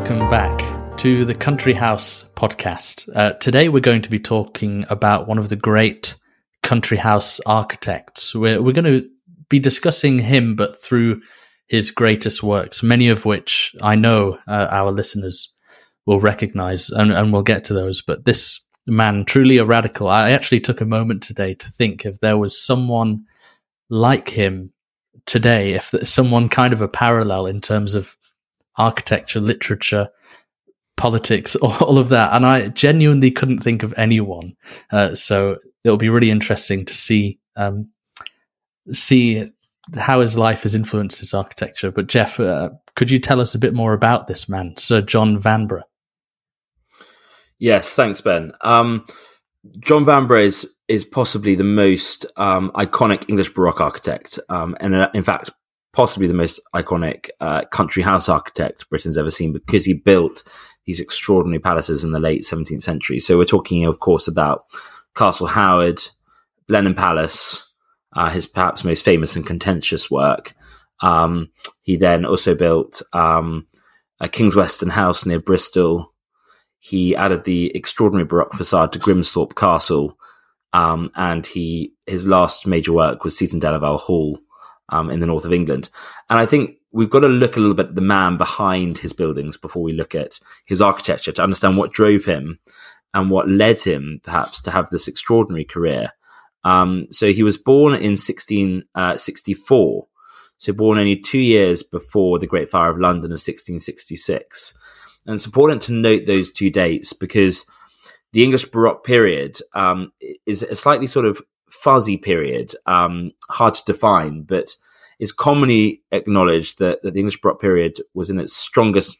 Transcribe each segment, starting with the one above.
welcome back to the Country House podcast. Today we're going to be talking about one of the great country house architects. We're going to be discussing him, but through his greatest works, many of which I know our listeners will recognize, and we'll get to those. But this man, truly a radical. I actually took a moment today to think if there was someone like him today, if there's someone kind of a parallel in terms of architecture, literature, politics, all of that. And I genuinely couldn't think of anyone. So it'll be really interesting to see how his life has influenced his architecture. But Jeff, could you tell us a bit more about this man, Sir John Vanbrugh? Yes, thanks, Ben. John Vanbrugh is possibly the most iconic English Baroque architect, and in fact, possibly the most iconic country house architect Britain's ever seen, because he built these extraordinary palaces in the late 17th century. So we're talking, of course, about Castle Howard, Blenheim Palace, his perhaps most famous and contentious work. He then also built King's Weston House near Bristol. He added the extraordinary Baroque facade to Grimsthorpe Castle, and his last major work was Seaton Delaval Hall in the north of England. And I think we've got to look a little bit at the man behind his buildings before we look at his architecture to understand what drove him and what led him perhaps to have this extraordinary career. So he was born in 1664, so born only 2 years before the Great Fire of London of 1666. And it's important to note those two dates because the English Baroque period is a slightly sort of fuzzy period, hard to define, but it's commonly acknowledged that the English Baroque period was in its strongest,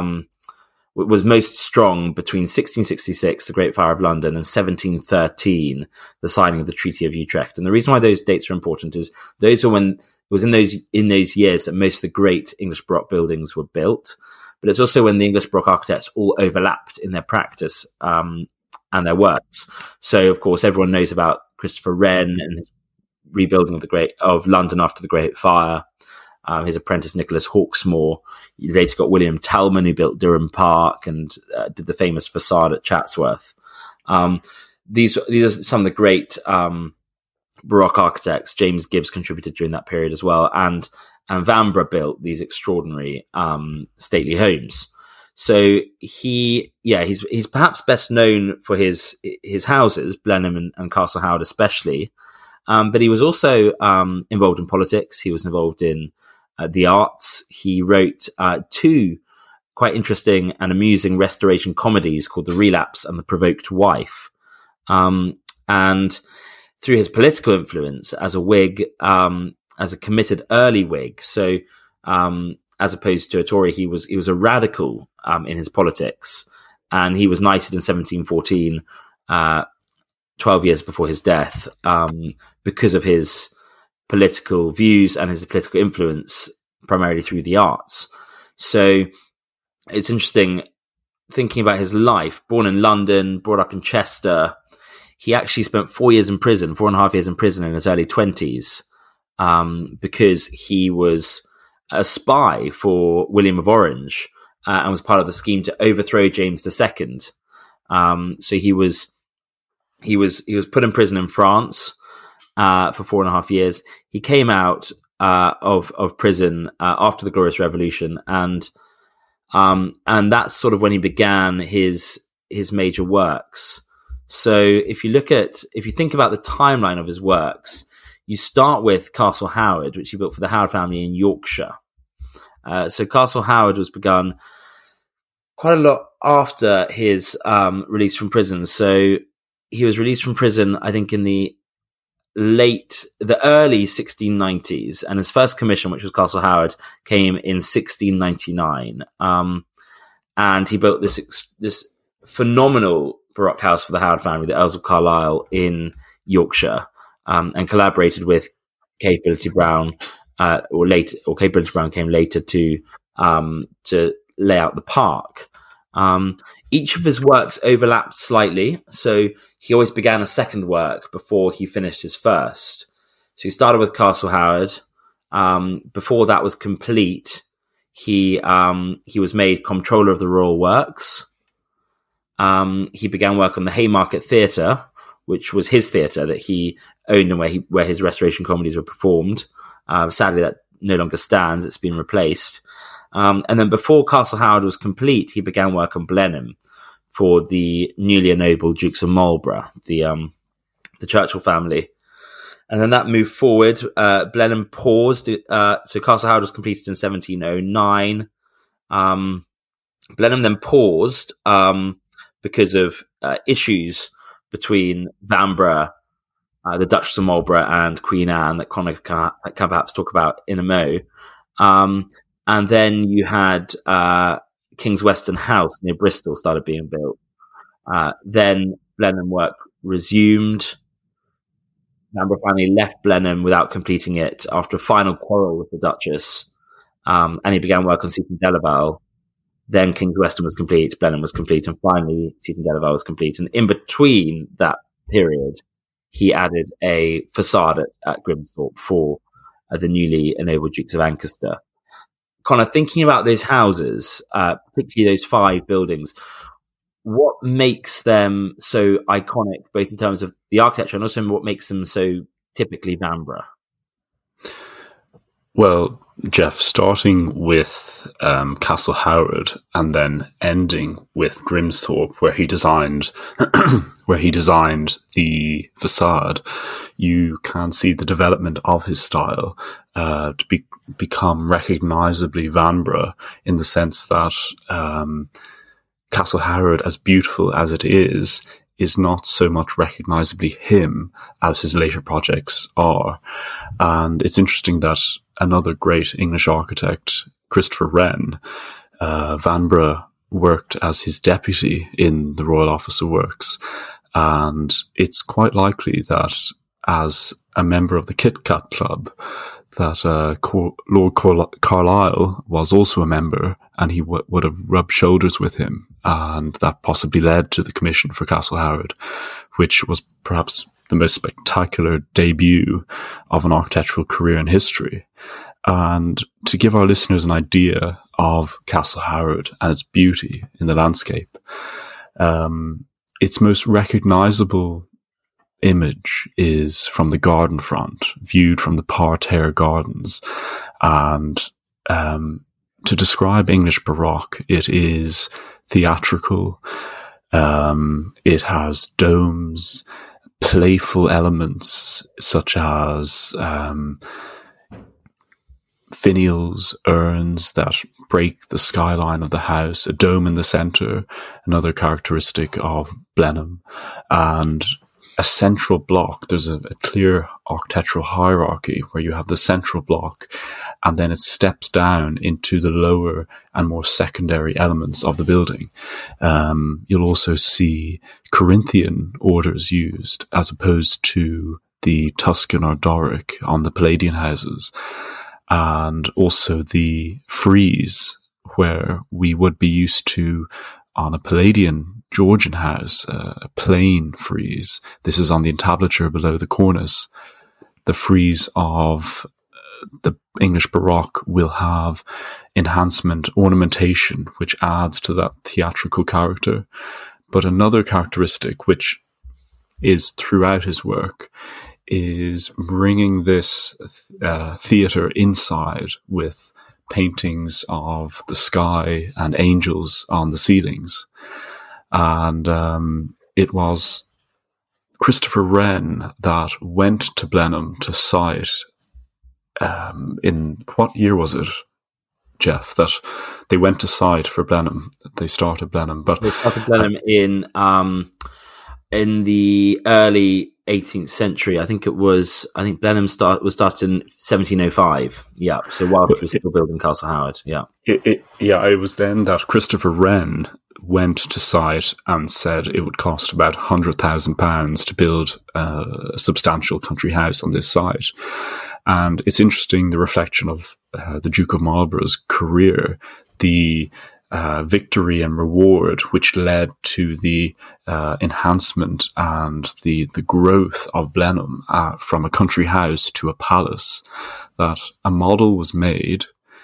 was most strong between 1666, the Great Fire of London, and 1713, the signing of the Treaty of Utrecht. And the reason why those dates are important is those are when it was in those years that most of the great English Baroque buildings were built. But it's also when the English Baroque architects all overlapped in their practice and their works. So, of course, everyone knows about Christopher Wren and his rebuilding of London after the Great Fire. His apprentice Nicholas Hawksmoor. You later got William Talman, who built Durham Park and did the famous facade at Chatsworth. These are some of the great Baroque architects. James Gibbs contributed during that period as well, and Vanbrugh built these extraordinary stately homes. So he's perhaps best known for his houses, Blenheim and Castle Howard especially, but he was also involved in politics. He was involved in the arts. He wrote two quite interesting and amusing restoration comedies called The Relapse and The Provoked Wife. And through his political influence as a Whig, as a committed early Whig, so as opposed to a Tory, he was a radical in his politics, and he was knighted in 1714, 12 years before his death, because of his political views and his political influence, primarily through the arts. So it's interesting thinking about his life. Born in London, brought up in Chester, he actually spent 4 years in prison, 4.5 years in prison in his early 20s, because he was a spy for William of Orange and was part of the scheme to overthrow James II. So he was put in prison in France for 4.5 years. He came out of prison after the Glorious Revolution, and that's sort of when he began his major works. So if you think about the timeline of his works, you start with Castle Howard, which he built for the Howard family in Yorkshire. So Castle Howard was begun quite a lot after his release from prison. So he was released from prison, I think, in the early 1690s, and his first commission, which was Castle Howard, came in 1699. And he built this phenomenal Baroque house for the Howard family, the Earls of Carlisle, in Yorkshire, and collaborated with Capability Brown, Capability Brown came later to lay out the park. Each of his works overlapped slightly, so he always began a second work before he finished his first. So he started with Castle Howard. Before that was complete, he was made Comptroller of the Royal Works. He began work on the Haymarket Theatre, which was his theatre that he owned and where his restoration comedies were performed. Sadly, that no longer stands; it's been replaced. And then before Castle Howard was complete, he began work on Blenheim for the newly ennobled Dukes of Marlborough, the Churchill family. And then that moved forward. Blenheim paused. So Castle Howard was completed in 1709. Blenheim then paused because of issues between Vanbrugh, the Duchess of Marlborough, and Queen Anne that Connor can perhaps talk about in a mo. And then you had King's Weston House near Bristol started being built. Then Blenheim work resumed. Vanbrugh finally left Blenheim without completing it after a final quarrel with the Duchess, and he began work on Seaton Delaval. Then King's Weston was complete, Blenheim was complete, and finally Seaton Delaval was complete. And in between that period, he added a facade at Grimsthorpe for the newly ennobled Dukes of Ancaster. Connor, thinking about those houses, particularly those 5 buildings, what makes them so iconic, both in terms of the architecture and also what makes them so typically Vanbrugh? Well, Jeff, starting with Castle Howard and then ending with Grimsthorpe, where he designed the facade, you can see the development of his style to become recognisably Vanbrugh, in the sense that Castle Howard, as beautiful as it is not so much recognisably him as his later projects are. And it's interesting that another great English architect, Christopher Wren, Vanbrugh worked as his deputy in the Royal Office of Works. And it's quite likely that as a member of the Kit Kat Club, that Lord Carlisle was also a member, and he would have rubbed shoulders with him, and that possibly led to the commission for Castle Howard, which was perhaps the most spectacular debut of an architectural career in history. And to give our listeners an idea of Castle Howard and its beauty in the landscape, its most recognisable image is from the garden front, viewed from the parterre gardens. And to describe English Baroque, it is theatrical. It has domes, playful elements such as finials, urns that break the skyline of the house, a dome in the centre, another characteristic of Blenheim, and a central block. There's a clear architectural hierarchy where you have the central block, and then it steps down into the lower and more secondary elements of the building. You'll also see Corinthian orders used as opposed to the Tuscan or Doric on the Palladian houses, and also the frieze where we would be used to on a Palladian Georgian house, a plain frieze. This is on the entablature below the cornice. The frieze of the English Baroque will have enhancement, ornamentation, which adds to that theatrical character. But another characteristic, which is throughout his work, is bringing this theatre inside with paintings of the sky and angels on the ceilings. And it was Christopher Wren that went to Blenheim to site in what year was it, Jeff, that they went to site for Blenheim? They started Blenheim, but they started Blenheim in the early 18th century. I think Blenheim was started in 1705. Yeah, so whilst we're still building Castle Howard. Yeah, it was then that Christopher Wren went to site and said it would cost about £100,000 to build a substantial country house on this site. And it's interesting, the reflection of the Duke of Marlborough's career, the victory and reward which led to the enhancement and the growth of Blenheim from a country house to a palace, that a model was made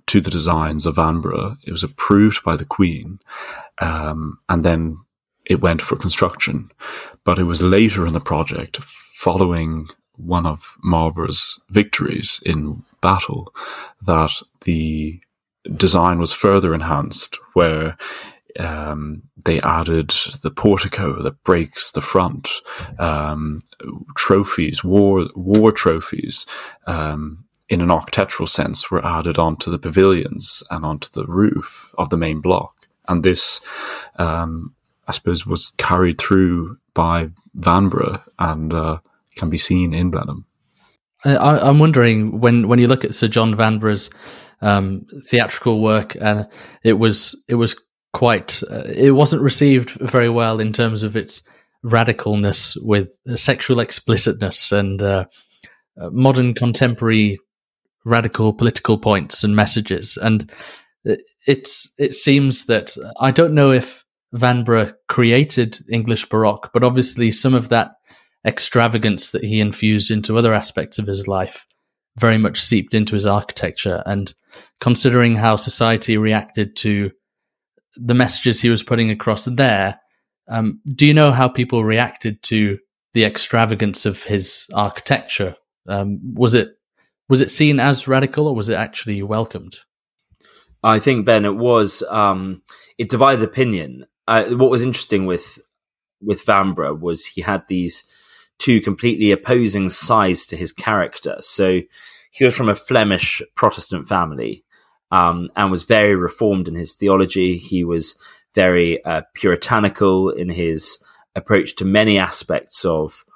to the designs of Vanbrugh. It was approved by the Queen, and then it went for construction. But it was later in the project, following one of Marlborough's victories in battle, that the design was further enhanced, where they added the portico that breaks the front, trophies, war trophies, in an architectural sense, were added onto the pavilions and onto the roof of the main block. And this, I suppose, was carried through by Vanbrugh and can be seen in Blenheim. I'm wondering, when you look at Sir John Vanbragh's theatrical work, it was quite. It wasn't received very well in terms of its radicalness, with sexual explicitness and modern contemporary radical political points and messages. And it seems that, I don't know if Vanbrugh created English Baroque, but obviously some of that extravagance that he infused into other aspects of his life very much seeped into his architecture. And considering how society reacted to the messages he was putting across there, do you know how people reacted to the extravagance of his architecture? Was it seen as radical, or was it actually welcomed? I think, Ben, it was. It divided opinion. What was interesting with Vanbrugh was he had these two completely opposing sides to his character. So he was from a Flemish Protestant family, and was very reformed in his theology. He was very puritanical in his approach to many aspects of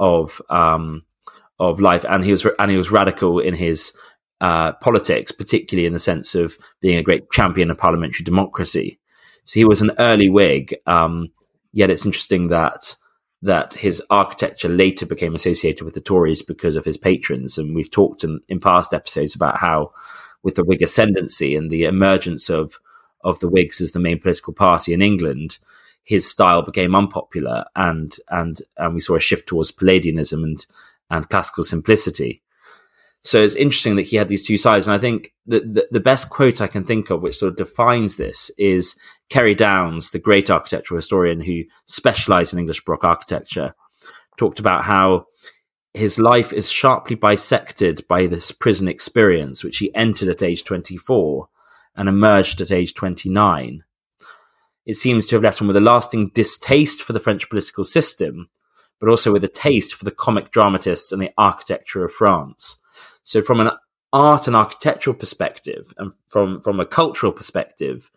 life, and he was radical in his politics, particularly in the sense of being a great champion of parliamentary democracy. So he was an early Whig. Yet it's interesting that his architecture later became associated with the Tories because of his patrons. And we've talked in past episodes about how, with the Whig ascendancy and the emergence of the Whigs as the main political party in England, his style became unpopular, and we saw a shift towards Palladianism and classical simplicity. So it's interesting that he had these two sides. And I think the best quote I can think of, which sort of defines this, is Kerry Downes, the great architectural historian who specialized in English Baroque architecture, talked about how his life is sharply bisected by this prison experience, which he entered at age 24 and emerged at age 29. It seems to have left him with a lasting distaste for the French political system, but also with a taste for the comic dramatists and the architecture of France. So from an art and architectural perspective, and from a cultural perspective,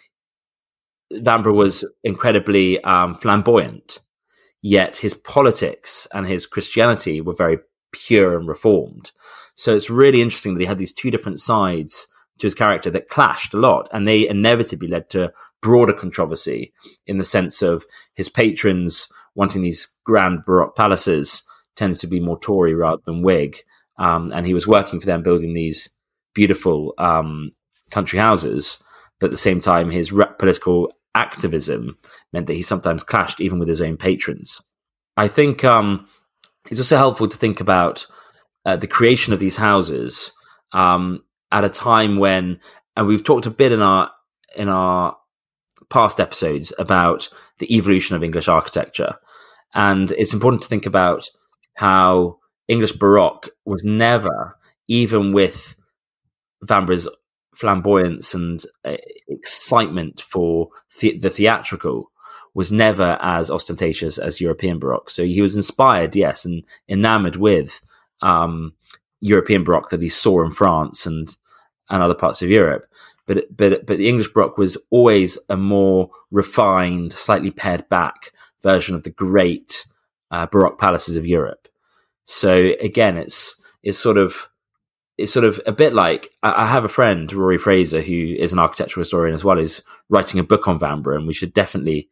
Vanbrugh was incredibly flamboyant, yet his politics and his Christianity were very pure and reformed. So it's really interesting that he had these two different sides to his character that clashed a lot, and they inevitably led to broader controversy in the sense of his patrons wanting these grand Baroque palaces tended to be more Tory rather than Whig. And he was working for them, building these beautiful country houses. But at the same time, his political activism meant that he sometimes clashed even with his own patrons. I think it's also helpful to think about the creation of these houses at a time when, and we've talked a bit in our past episodes about the evolution of English architecture. And it's important to think about how English Baroque was never, even with Vanbragh's flamboyance and excitement for the theatrical, was never as ostentatious as European Baroque. So he was inspired, yes, and enamored with European Baroque that he saw in France and other parts of Europe. But the English Baroque was always a more refined, slightly pared back version of the great Baroque palaces of Europe. So again, it's sort of a bit like, I have a friend, Rory Fraser, who is an architectural historian as well, who's writing a book on Vanbrugh, and we should definitely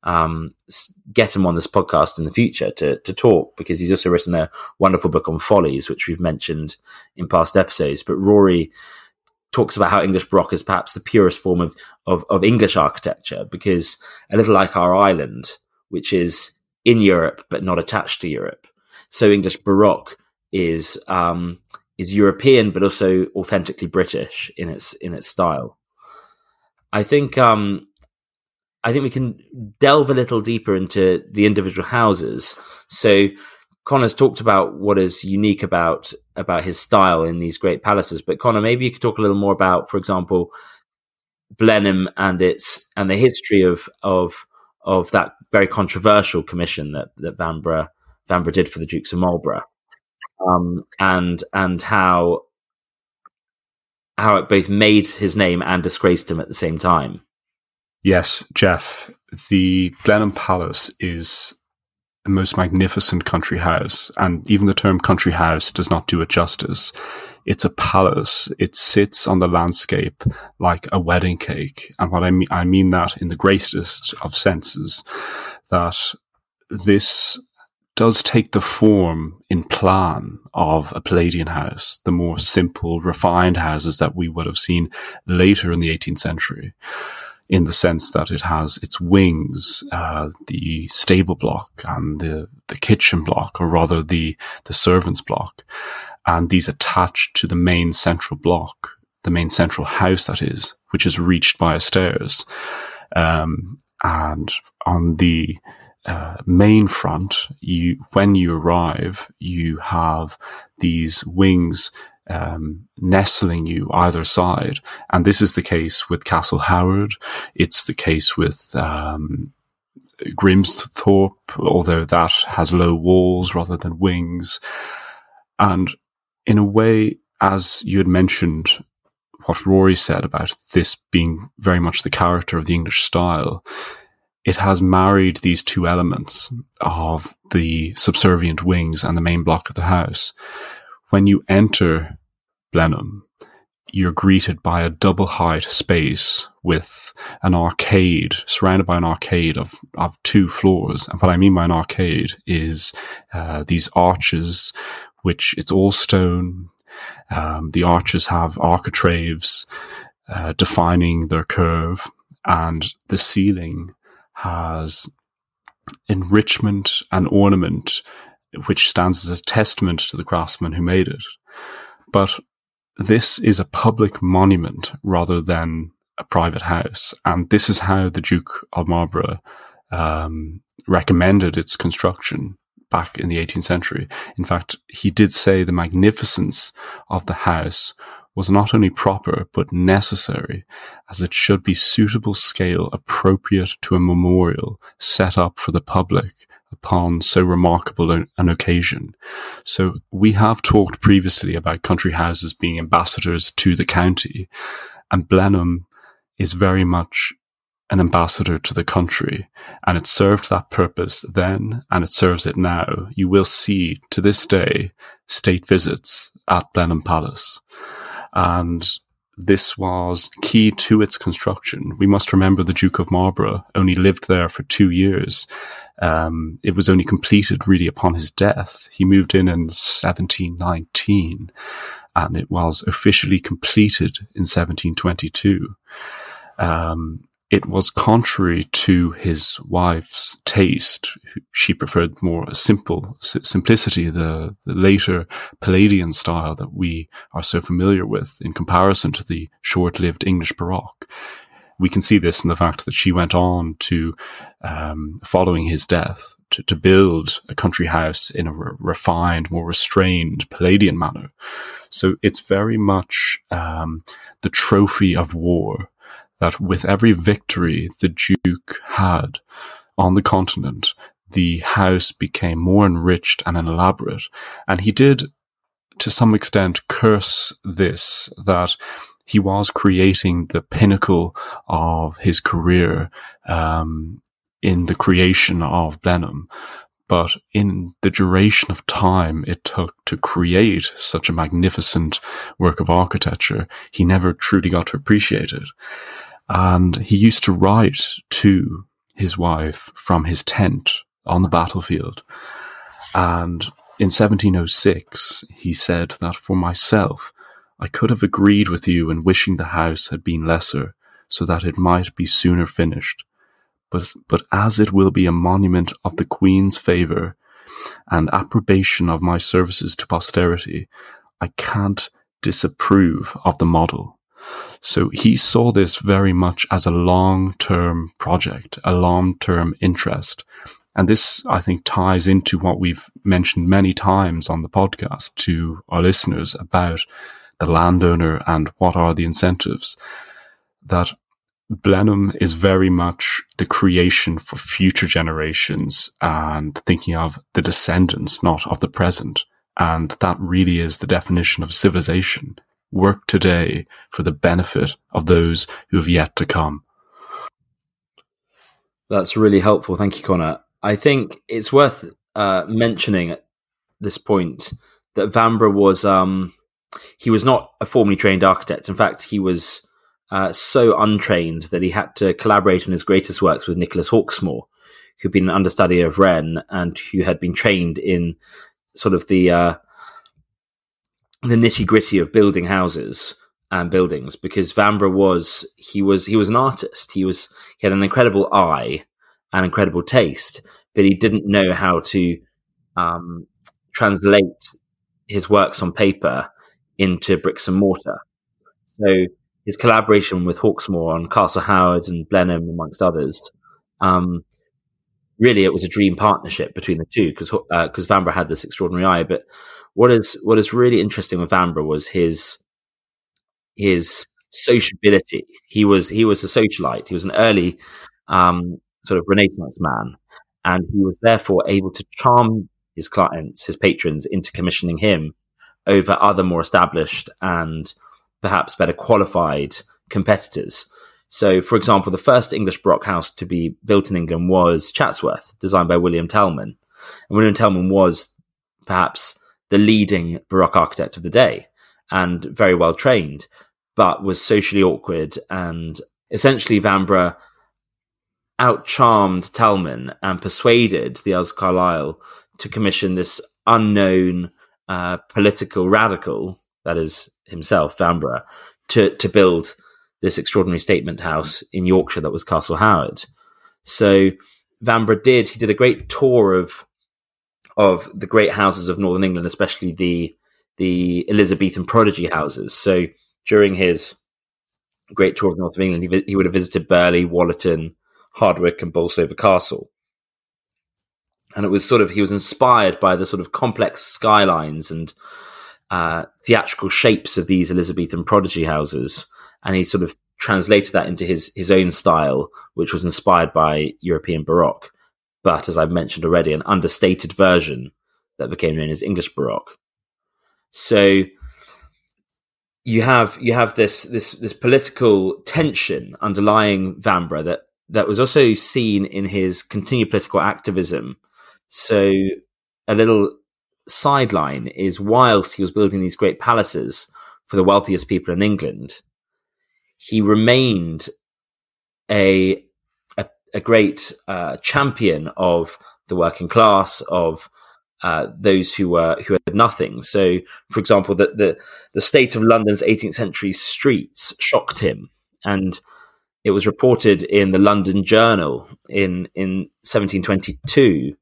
get him on this podcast in the future to talk, because he's also written a wonderful book on follies, which we've mentioned in past episodes. But Rory talks about how English Baroque is perhaps the purest form of English architecture, because a little like our island, which is in Europe but not attached to Europe. So English Baroque is is European, but also authentically British in its style. I think we can delve a little deeper into the individual houses. So Connor's talked about what is unique about his style in these great palaces, but Connor, maybe you could talk a little more about, for example, Blenheim and the history of that very controversial commission that Vanbrugh did for the Dukes of Marlborough, and how it both made his name and disgraced him at the same time. Yes, Jeff, the Blenheim Palace is the most magnificent country house, and even the term country house does not do it justice. It's a palace. It sits on the landscape like a wedding cake. And what I mean that in the greatest of senses, that this does take the form in plan of a Palladian house, the more simple, refined houses that we would have seen later in the 18th century, in the sense that it has its wings, the stable block and the kitchen block, or rather the servants' block, and these attached to the main central block, the main central house that is, which is reached by stairs. And on the main front, when you arrive, you have these wings nestling you either side, and this is the case with Castle Howard. It's the case with Grimsthorpe, although that has low walls rather than wings. And in a way, as you had mentioned, what Rory said about this being very much the character of the English style, it has married these two elements of the subservient wings and the main block of the house. When you enter Blenheim, you're greeted by a double height space with an arcade, surrounded by an arcade of 2 floors. And what I mean by an arcade is these arches, which it's all stone. The arches have architraves defining their curve, and the ceiling has enrichment and ornament, which stands as a testament to the craftsman who made it. But this is a public monument rather than a private house, and this is how the Duke of Marlborough recommended its construction back in the 18th century. In fact, he did say the magnificence of the house was not only proper but necessary, as it should be suitable scale appropriate to a memorial set up for the public upon so remarkable an occasion. So we have talked previously about country houses being ambassadors to the county, and Blenheim is very much an ambassador to the country, and it served that purpose then, and it serves it now. You will see to this day state visits at Blenheim Palace, and this was key to its construction. We must remember the Duke of Marlborough only lived there for 2 years. It was only completed really upon his death. He moved in 1719, and it was officially completed in 1722. It was contrary to his wife's taste. She preferred more simplicity, the later Palladian style that we are so familiar with in comparison to the short-lived English Baroque. We can see this in the fact that she went on to, following his death, to build a country house in a refined, more restrained Palladian manner. So it's very much the trophy of war, that with every victory the Duke had on the continent, the house became more enriched and elaborate. And he did, to some extent, curse this, that he was creating the pinnacle of his career in the creation of Blenheim. But in the duration of time it took to create such a magnificent work of architecture, he never truly got to appreciate it. And he used to write to his wife from his tent on the battlefield. And in 1706, he said that for myself, I could have agreed with you in wishing the house had been lesser, so that it might be sooner finished. But as it will be a monument of the Queen's favour and approbation of my services to posterity, I can't disapprove of the model. So he saw this very much as a long-term project, a long-term interest. And this, I think, ties into what we've mentioned many times on the podcast to our listeners about the landowner and what are the incentives. That Blenheim is very much the creation for future generations and thinking of the descendants, not of the present. And that really is the definition of civilization. Work today for the benefit of those who have yet to come. That's really helpful. Thank you, Connor. I think it's worth mentioning at this point that Vanbrugh was, he was not a formally trained architect. In fact, he was so untrained that he had to collaborate on his greatest works with Nicholas Hawksmoor, who'd been an understudy of Wren and who had been trained in sort of the nitty-gritty of building houses and buildings, because Vanbrugh was an artist. He had an incredible eye and incredible taste, but he didn't know how to translate his works on paper into bricks and mortar. So his collaboration with Hawksmoor on Castle Howard and Blenheim, amongst others, really it was a dream partnership between the two, because Vanbrugh had this extraordinary eye. But what is really interesting with Vanbrugh was his sociability. He was a socialite. He was an early sort of Renaissance man, and he was therefore able to charm his clients, his patrons, into commissioning him over other more established and perhaps better qualified competitors. So, for example, the first English Baroque house to be built in England was Chatsworth, designed by William Tellman. And William Tellman was perhaps the leading Baroque architect of the day and very well trained, but was socially awkward. And essentially, Vanbrugh out-charmed Tellman and persuaded the Earls of Carlisle to commission this unknown political radical, that is himself, Vanbrugh, to build this extraordinary statement house in Yorkshire that was Castle Howard. So Vanbrugh did a great tour of the great houses of Northern England, especially the Elizabethan prodigy houses. So during his great tour of North of England, he would have visited Burley, Wallerton, Hardwick, and Bolsover Castle. And it was he was inspired by the sort of complex skylines and theatrical shapes of these Elizabethan prodigy houses. And he sort of translated that into his own style, which was inspired by European Baroque. But as I've mentioned already, an understated version that became known as English Baroque. So you have this political tension underlying Vanbrugh that was also seen in his continued political activism. So a little sideline is, whilst he was building these great palaces for the wealthiest people in England, he remained a great champion of the working class, of those who had nothing. So, for example, the state of London's 18th century streets shocked him, and it was reported in the London Journal in 1722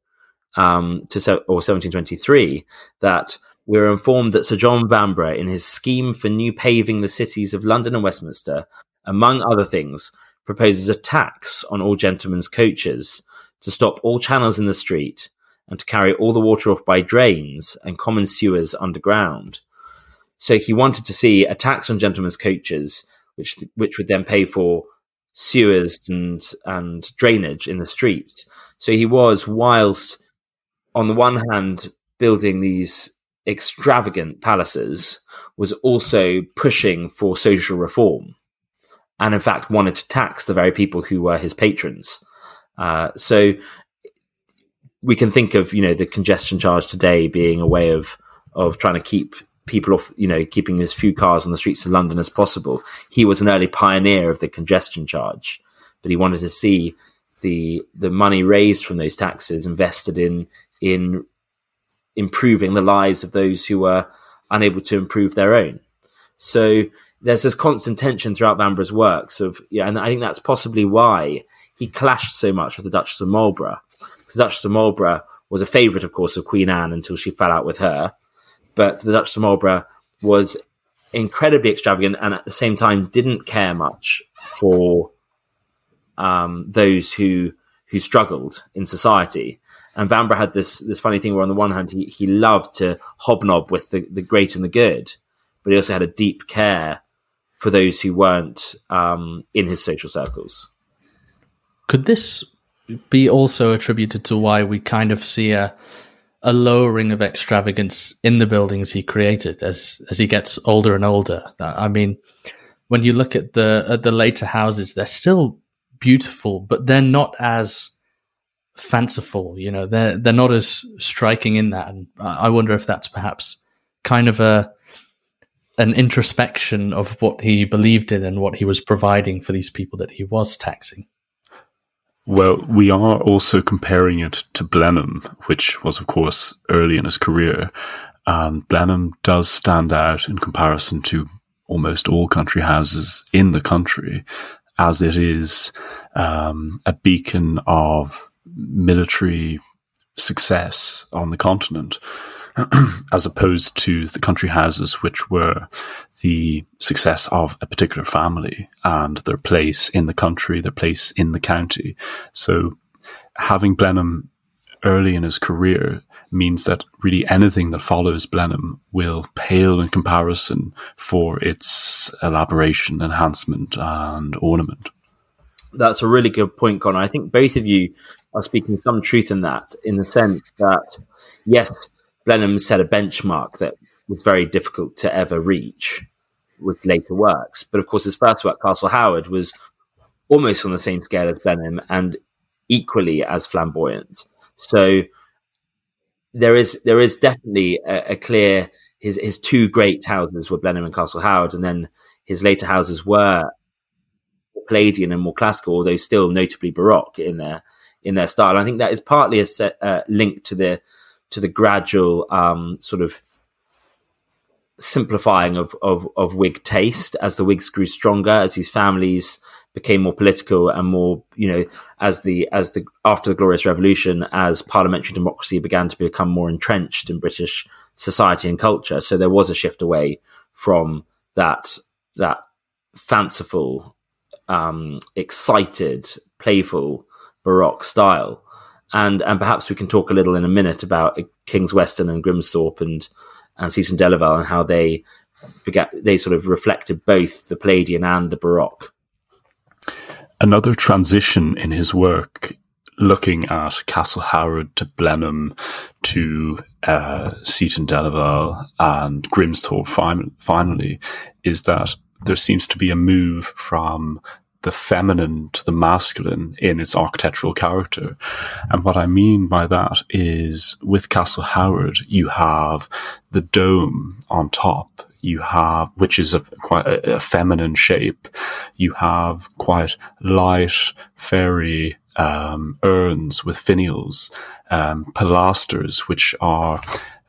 or 1723 that we were informed that Sir John Vanbrugh, in his scheme for new paving the cities of London and Westminster, among other things, proposes a tax on all gentlemen's coaches, to stop all channels in the street, and to carry all the water off by drains and common sewers underground. So he wanted to see a tax on gentlemen's coaches, which would then pay for sewers and drainage in the streets. So he was, whilst on the one hand building these extravagant palaces, was also pushing for social reform, and in fact wanted to tax the very people who were his patrons. So we can think of, the congestion charge today being a way of trying to keep people off, keeping as few cars on the streets of London as possible. He was an early pioneer of the congestion charge, but he wanted to see the money raised from those taxes invested in improving the lives of those who were unable to improve their own. So there's this constant tension throughout Vanbrugh's works and I think that's possibly why he clashed so much with the Duchess of Marlborough. Because the Duchess of Marlborough was a favourite, of course, of Queen Anne until she fell out with her. But the Duchess of Marlborough was incredibly extravagant and at the same time didn't care much for those who struggled in society. And Vanbrugh had this funny thing where on the one hand he loved to hobnob with the great and the good, but he also had a deep care for those who weren't in his social circles. Could this be also attributed to why we kind of see a lowering of extravagance in the buildings he created as he gets older and older? I mean, when you look at the later houses, they're still beautiful, but they're not as fanciful. You know, they're not as striking in that. And I wonder if that's perhaps kind of an introspection of what he believed in and what he was providing for these people that he was taxing. Well, we are also comparing it to Blenheim, which was, of course, early in his career. And Blenheim does stand out in comparison to almost all country houses in the country, as it is a beacon of military success on the continent, as opposed to the country houses, which were the success of a particular family and their place in the country, their place in the county. So having Blenheim early in his career means that really anything that follows Blenheim will pale in comparison for its elaboration, enhancement, and ornament. That's a really good point, Connor. I think both of you are speaking some truth in that, in the sense that, yes, Blenheim set a benchmark that was very difficult to ever reach with later works. But of course, his first work, Castle Howard, was almost on the same scale as Blenheim and equally as flamboyant. So there is definitely a clear, his two great houses were Blenheim and Castle Howard, and then his later houses were Palladian and more classical, although still notably Baroque in their style. I think that is partly a link to the gradual sort of simplifying of Whig taste as the Whigs grew stronger, as these families became more political and more, as the after the Glorious Revolution, as parliamentary democracy began to become more entrenched in British society and culture. So there was a shift away from that fanciful, excited, playful Baroque style. And perhaps we can talk a little in a minute about King's Weston and Grimsthorpe and Seaton Delaval and how they sort of reflected both the Palladian and the Baroque. Another transition in his work, looking at Castle Howard to Blenheim to Seaton Delaval and Grimsthorpe finally, is that there seems to be a move from the feminine to the masculine in its architectural character. And what I mean by that is with Castle Howard, you have the dome on top, which is quite a feminine shape. You have quite light, fairy urns with finials, pilasters, which are,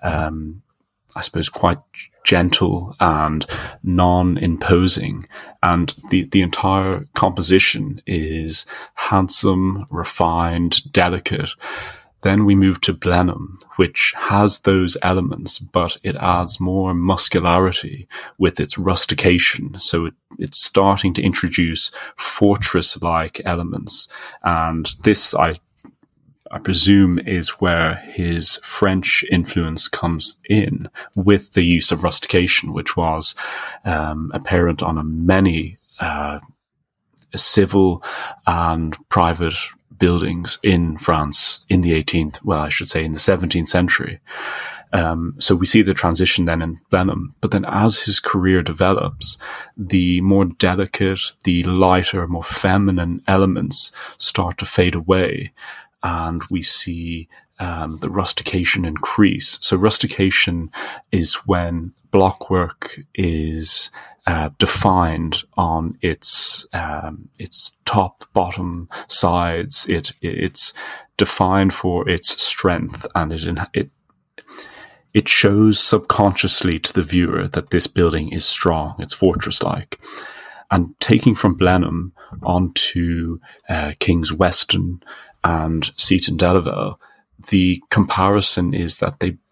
I suppose, quite gentle and non-imposing, and the entire composition is handsome, refined, delicate. Then we move to Blenheim, which has those elements, but it adds more muscularity with its rustication. So it's starting to introduce fortress-like elements, and this, I presume, is where his French influence comes in with the use of rustication, which was apparent on many civil and private buildings in France in the 17th century. So we see the transition then in Blenheim. But then as his career develops, the more delicate, the lighter, more feminine elements start to fade away. And we see the rustication increase. So rustication is when blockwork is defined on its top, bottom, sides. It's defined for its strength, and it shows subconsciously to the viewer that this building is strong. It's fortress-like. And taking from Blenheim onto King's Weston and Seaton Delaval, the comparison is that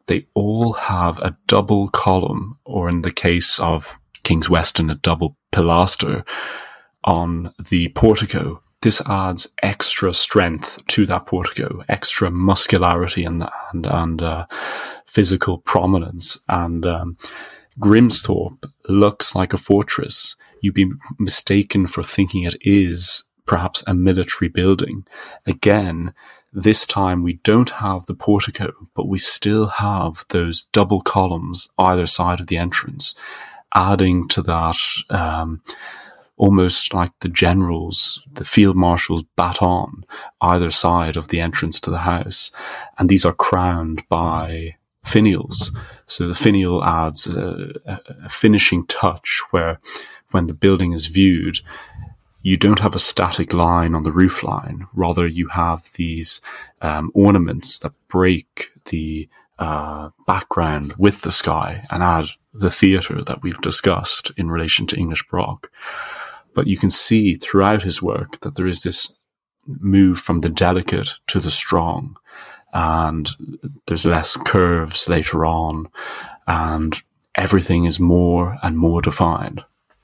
they all have a double column, or in the case of King's Weston, a double pilaster on the portico. This adds extra strength to that portico, extra muscularity and physical prominence. And Grimsthorpe looks like a fortress. You'd be mistaken for thinking it is perhaps a military building. Again, this time we don't have the portico, but we still have those double columns either side of the entrance, adding to that almost like the field marshal's baton either side of the entrance to the house. And these are crowned by finials. So the finial adds a finishing touch where when the building is viewed, you don't have a static line on the roof line. Rather, you have these ornaments that break the background with the sky and add the theatre that we've discussed in relation to English Baroque. But you can see throughout his work that there is this move from the delicate to the strong, and there's less curves later on, and everything is more and more defined.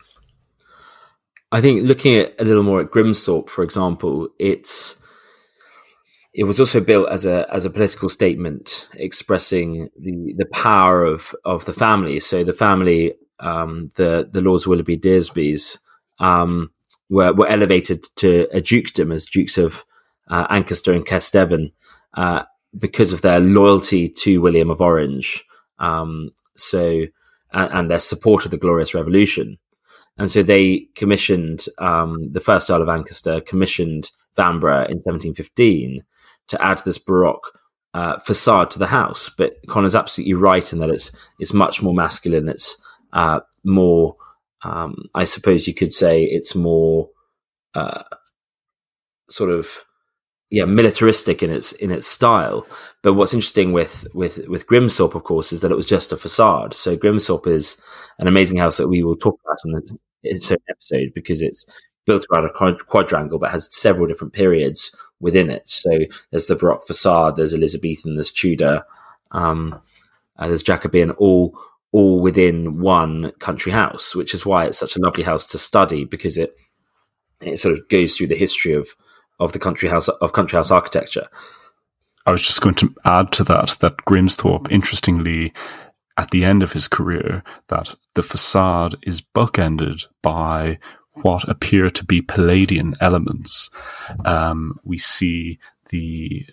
I think looking at a little more at Grimsthorpe, for example, it was also built as a political statement expressing the power of the family. So the family, the Lords Willoughby Dearsbys, were elevated to a dukedom as Dukes of Ancaster and Kesteven because of their loyalty to William of Orange, and their support of the Glorious Revolution. And so they commissioned, the first Earl of Ancaster commissioned Vanbrugh in 1715 to add this Baroque facade to the house. But Connor's absolutely right in that it's much more masculine. It's more, I suppose you could say it's more sort of, militaristic in its style. But what's interesting with Grimsthorpe, of course, is that it was just a facade. So Grimsthorpe is an amazing house that we will talk about in its own episode, because it's built around a quadrangle but has several different periods within it. So there's the Baroque facade, there's Elizabethan, there's Tudor, there's Jacobean, all within one country house, which is why it's such a lovely house to study, because it sort of goes through the history of the country house architecture. I was just going to add to that Grimsthorpe, interestingly, at the end of his career, that the facade is bookended by what appear to be Palladian elements. We see the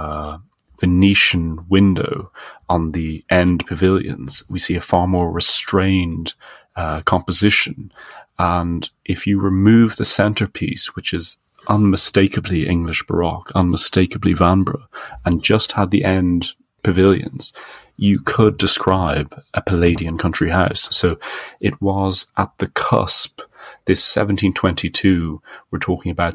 Venetian window on the end pavilions. We see a far more restrained composition. And if you remove the centerpiece, which is unmistakably English Baroque, unmistakably Vanbrugh, and just had the end pavilions, you could describe a Palladian country house. So it was at the cusp. This 1722, we're talking about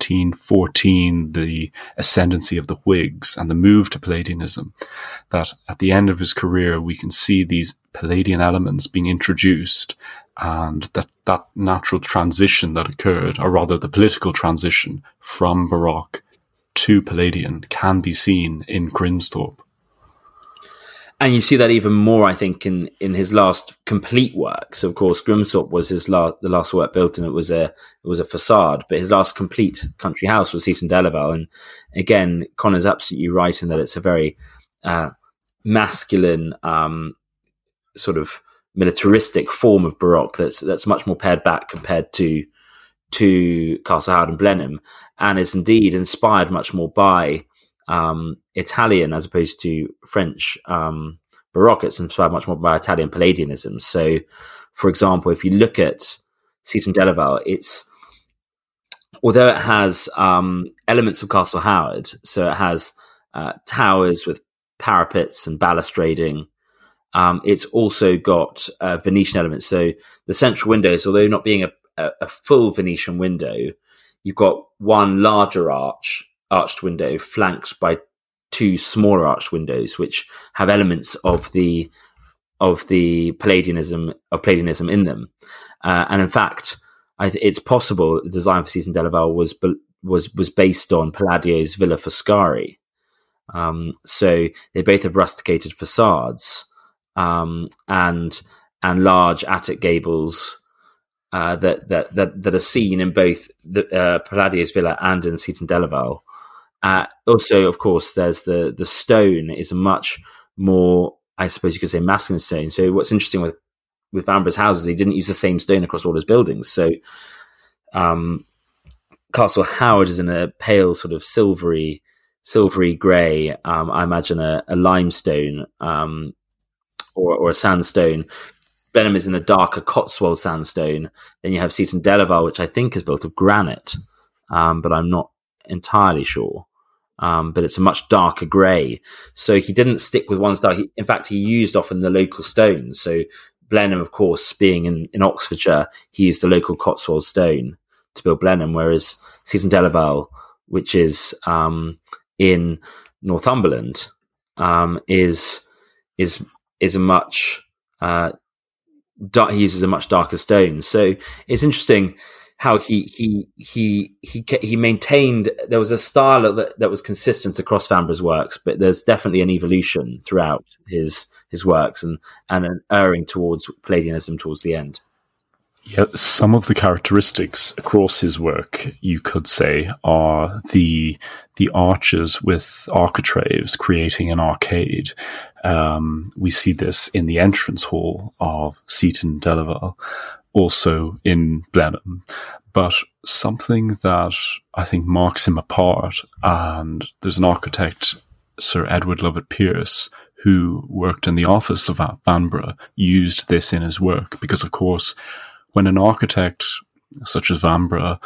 1714, the ascendancy of the Whigs and the move to Palladianism, that at the end of his career, we can see these Palladian elements being introduced, and that natural transition that occurred, or rather the political transition from Baroque to Palladian, can be seen in Grimsthorpe. And you see that even more, I think, in his last complete work. So, of course, Grimsthorpe was the last work built, and it was a facade. But his last complete country house was Seaton Delaval. And again, Connor's absolutely right in that it's a very masculine, sort of militaristic form of Baroque that's much more pared back compared to Castle Howard and Blenheim, and is indeed inspired much more by Italian as opposed to French Baroque. It's inspired much more by Italian Palladianism. So, for example, if you look at Seaton Delaval, although it has elements of Castle Howard, so it has towers with parapets and balustrading, it's also got Venetian elements. So the central windows, although not being a full Venetian window, you've got one larger arched window flanked by two smaller arched windows, which have elements of the Palladianism in them. And in fact, it's possible that the design for Seaton Delaval was based on Palladio's Villa Foscari, So they both have rusticated facades, and large attic gables that are seen in both the Palladio's villa and in Seaton Delaval. Also, of course, there's the stone is a much more, I suppose you could say, masculine stone. So what's interesting with Vanbragh's houses, he didn't use the same stone across all his buildings. So Castle Howard is in a pale sort of silvery grey. I imagine a limestone or a sandstone. Blenheim is in a darker Cotswold sandstone. Then you have Seaton Delaval, which I think is built of granite, but I'm not entirely sure. But it's a much darker grey. So he didn't stick with one style. In fact, he used often the local stones. So Blenheim, of course, being in Oxfordshire, he used the local Cotswold stone to build Blenheim, whereas Seaton Delaval, which is in Northumberland, is a much he uses a much darker stone. So it's interesting how he maintained. There was a style that was consistent across Vanbragh's works, but there's definitely an evolution throughout his works and an erring towards Palladianism towards the end. Yeah, some of the characteristics across his work, you could say, are the arches with architraves creating an arcade. We see this in the entrance hall of Seaton Delaval, also in Blenheim. But something that I think marks him apart, and there's an architect, Sir Edward Lovett-Pearce, who worked in the office of Vanbrugh, used this in his work, because of course, when an architect such as Vanbrugh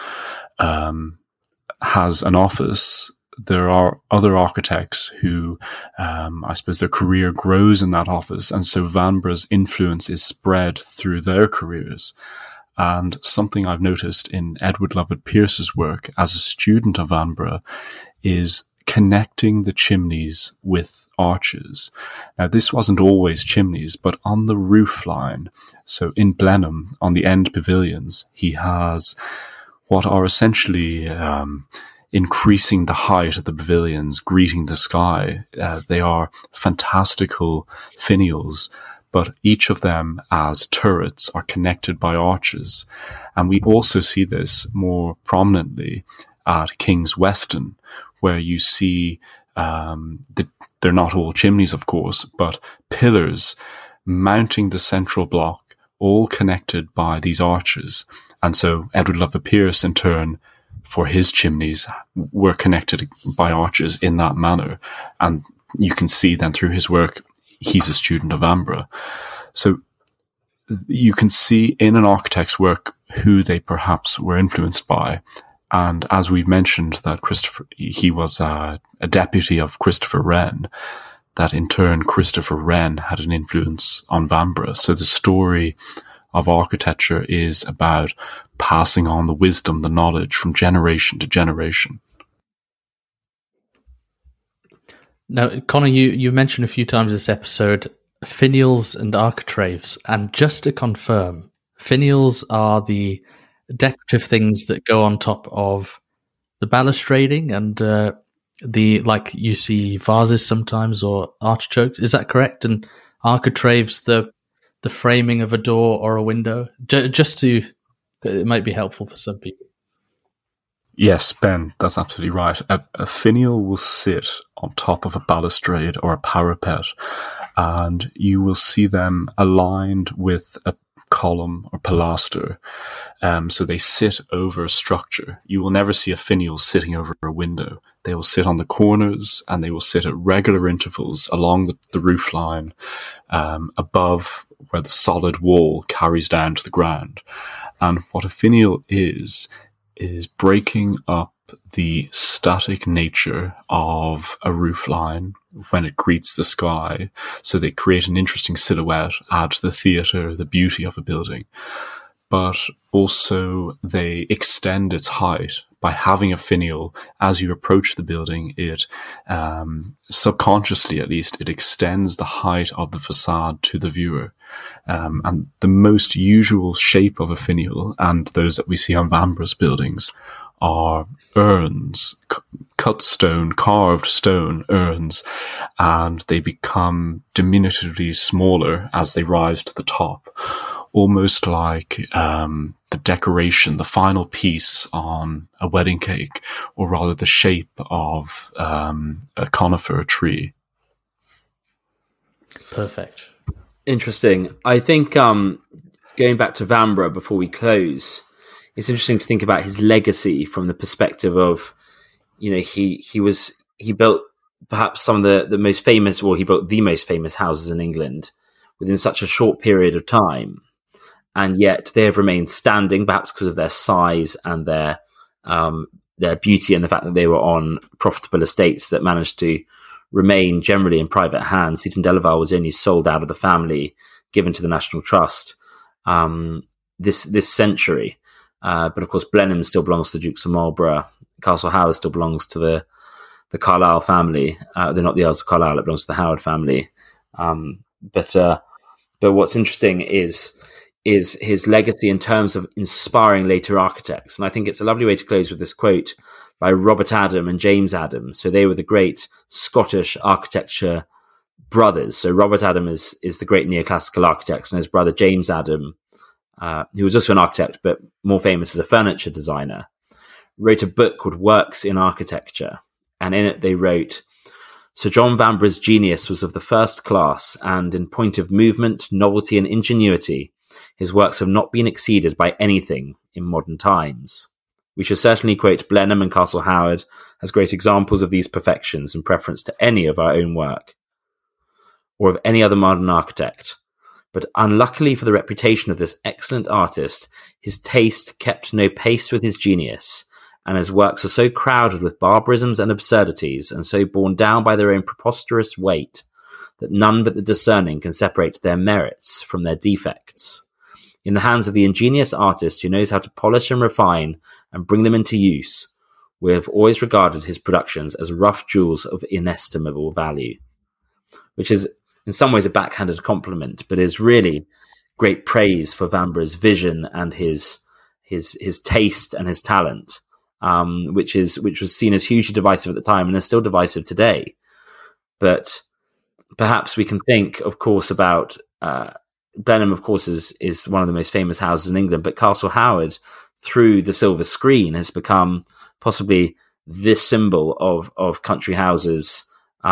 has an office, there are other architects who, I suppose, their career grows in that office, and so Vanbragh's influence is spread through their careers. And something I've noticed in Edward Lovett-Pearce's work as a student of Vanbrugh is connecting the chimneys with arches. Now, this wasn't always chimneys, but on the roof line, so in Blenheim, on the end pavilions, he has what are essentially increasing the height of the pavilions, greeting the sky. They are fantastical finials, but each of them as turrets are connected by arches. And we also see this more prominently at King's Weston, where you see they're not all chimneys, of course, but pillars mounting the central block, all connected by these arches. And so Edward Lovett-Pearce, in turn, for his chimneys, were connected by arches in that manner. And you can see then through his work, he's a student of Vanbrugh. So you can see in an architect's work who they perhaps were influenced by. And as we've mentioned, that he was a deputy of Christopher Wren, that in turn Christopher Wren had an influence on Vanbrugh. So the story of architecture is about passing on the wisdom, the knowledge from generation to generation. Now, Connor, you mentioned a few times this episode finials and architraves, and just to confirm, finials are the decorative things that go on top of the balustrading and the, like you see vases sometimes or artichokes. Is that correct? And architraves, the framing of a door or a window, just to, it might be helpful for some people. Yes, Ben, that's absolutely right. A finial will sit on top of a balustrade or a parapet, and you will see them aligned with a column or pilaster. So they sit over a structure. You will never see a finial sitting over a window. They will sit on the corners, and they will sit at regular intervals along the roof line, above where the solid wall carries down to the ground. And what a finial is breaking up the static nature of a roof line when it greets the sky. So they create an interesting silhouette, add to the theatre, the beauty of a building. But also they extend its height. By having a finial, as you approach the building, it subconsciously, at least, it extends the height of the facade to the viewer. And the most usual shape of a finial, and those that we see on Vanbragh's buildings, are urns cut stone, carved stone urns, and they become diminutively smaller as they rise to the top, almost like the decoration, the final piece on a wedding cake, or rather the shape of a conifer tree. Perfect. Interesting. I think going back to Vanbrugh before we close, it's interesting to think about his legacy from the perspective of, he built perhaps some of the most famous, well, he built the most famous houses in England within such a short period of time. And yet they have remained standing, perhaps because of their size and their beauty, and the fact that they were on profitable estates that managed to remain generally in private hands. Seaton Delaval was only sold out of the family, given to the National Trust this century. But of course, Blenheim still belongs to the Dukes of Marlborough. Castle Howard still belongs to the Carlisle family. They're not the Earls of Carlisle; it belongs to the Howard family. But what's interesting is his legacy in terms of inspiring later architects. And I think it's a lovely way to close with this quote by Robert Adam and James Adam. So they were the great Scottish architecture brothers. So Robert Adam is the great neoclassical architect, and his brother James Adam, who was also an architect but more famous as a furniture designer, wrote a book called Works in Architecture. And in it they wrote, Sir John Vanbragh's genius was of the first class, and in point of movement, novelty and ingenuity, his works have not been exceeded by anything in modern times. We shall certainly quote Blenheim and Castle Howard as great examples of these perfections in preference to any of our own work, or of any other modern architect. But unluckily for the reputation of this excellent artist, his taste kept no pace with his genius, and his works are so crowded with barbarisms and absurdities, and so borne down by their own preposterous weight, that none but the discerning can separate their merits from their defects. In the hands of the ingenious artist who knows how to polish and refine and bring them into use, we have always regarded his productions as rough jewels of inestimable value. Which is in some ways a backhanded compliment, but is really great praise for Vanbragh's vision and his taste and his talent, which was seen as hugely divisive at the time and is still divisive today. But perhaps we can think, of course, about Blenheim, of course, is one of the most famous houses in England, but Castle Howard, through the silver screen, has become possibly this symbol of country houses,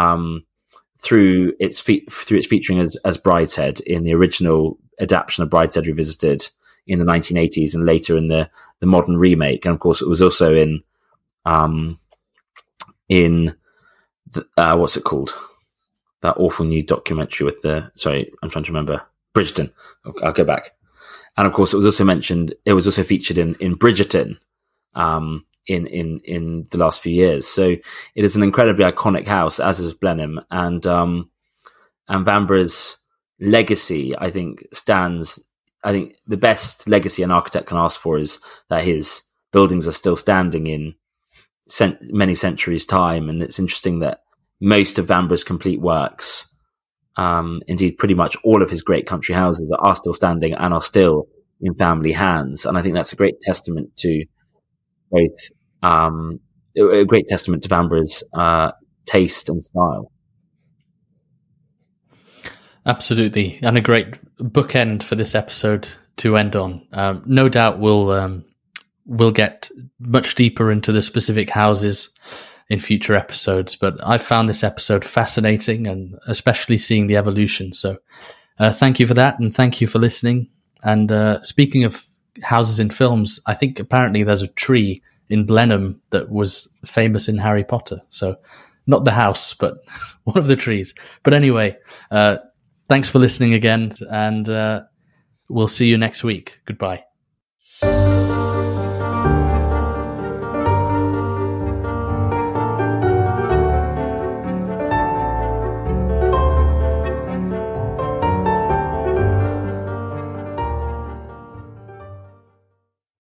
through its featuring as Brideshead in the original adaptation of Brideshead Revisited in the 1980s, and later in the modern remake. And of course, it was also in what's it called? That awful new documentary with I'm trying to remember. Bridgerton. I'll go back. And of course, it was also featured in Bridgerton, in the last few years. So it is an incredibly iconic house, as is Blenheim, and Vanbragh's legacy, I think, stands. I think the best legacy an architect can ask for is that his buildings are still standing in many centuries' time. And it's interesting that most of Vanbragh's complete works, indeed pretty much all of his great country houses, are still standing and are still in family hands. And I think that's a great testament to both, a great testament to Vanbragh's taste and style. Absolutely, and a great bookend for this episode to end on. No doubt we'll get much deeper into the specific houses in future episodes, but I found this episode fascinating, and especially seeing the evolution. So thank you for that, and thank you for listening. And speaking of houses in films, I think apparently there's a tree in Blenheim that was famous in Harry Potter. So not the house, but one of the trees. But anyway, thanks for listening again, and we'll see you next week. Goodbye.